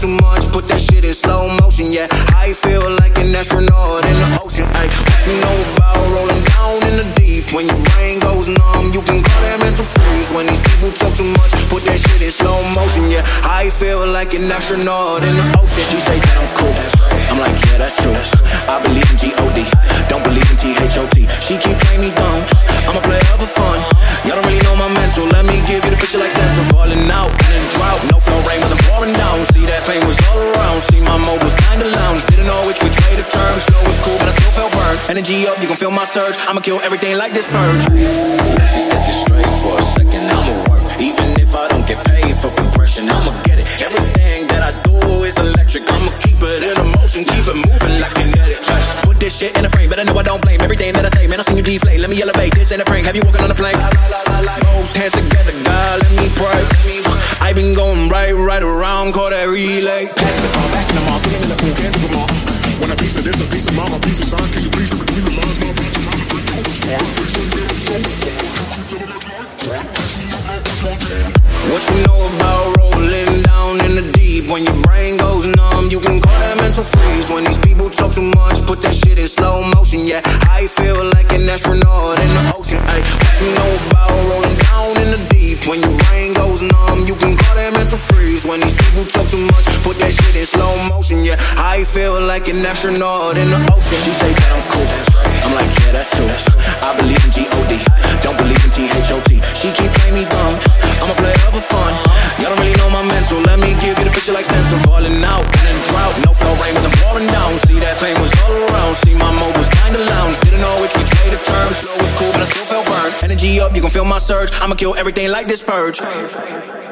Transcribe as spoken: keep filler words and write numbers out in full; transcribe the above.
too much, put that shit in slow motion, yeah. I feel like an astronaut in the ocean, ayy. What you know about rolling down in the deep? When your brain goes numb, you can call that mental freeze. When these people talk too much, put that shit in slow motion, yeah. I feel like an astronaut in the ocean. She say that I'm cool, I'm like, yeah, that's true. I believe in G O D, don't believe in T H O T. She keep playing me dumb, I'm a player for fun. Y'all don't really know my mental, let me give you the picture like stencil. Falling out in a drought, no flow, rain wasn't pouring down. See that pain was all around, see my mode was kinda lounge. Didn't know which which way to turn, flow was cool but I still felt burned. Energy up, you can feel my surge, I'ma kill everything like this purge. Let's just get this straight for a second, I'ma work. Even if I don't get paid for progression, I'ma get it. Everything that I do is electric, I'ma keep it in a motion, keep it moving like kinetic. Put this shit in a frame, but I know I don't blame everything that I say. Man, I seen you deflate, let me elevate this in a prank. Have you walking on a plane? Both hands together, God, let me pray. I been going right, right around, call that relay. Passing the ball back to them all, sitting in the pool, can't do them all. When a piece of this, a piece of mom, a piece of sign, can you please read between the lines? My bunch of time to break What you know about rolling down in the deep? When your brain goes numb, you can call that mental freeze. When these people talk too much, put that shit in slow motion, yeah. I feel like an astronaut in the ocean, ay. What you know about rolling down in the deep? When your brain goes numb, you can call that mental freeze. When these people talk too much, put that shit in slow motion, yeah. I feel like an astronaut in the ocean. She say that I'm cool, I'm like, yeah, that's true. I believe in G O D, don't believe in T H O T. She keep playing me dumb, I'm a player for fun. Y'all don't really know my mental, let me give you the picture like stencil. Falling out in a drought, no flow, rain wasn't pouring down. See that pain was all around, see my mode was kinda lounge. Didn't know which which way to turn, flow was cool but I still felt burned. Energy up, you can feel my surge, I'ma kill everything like this purge.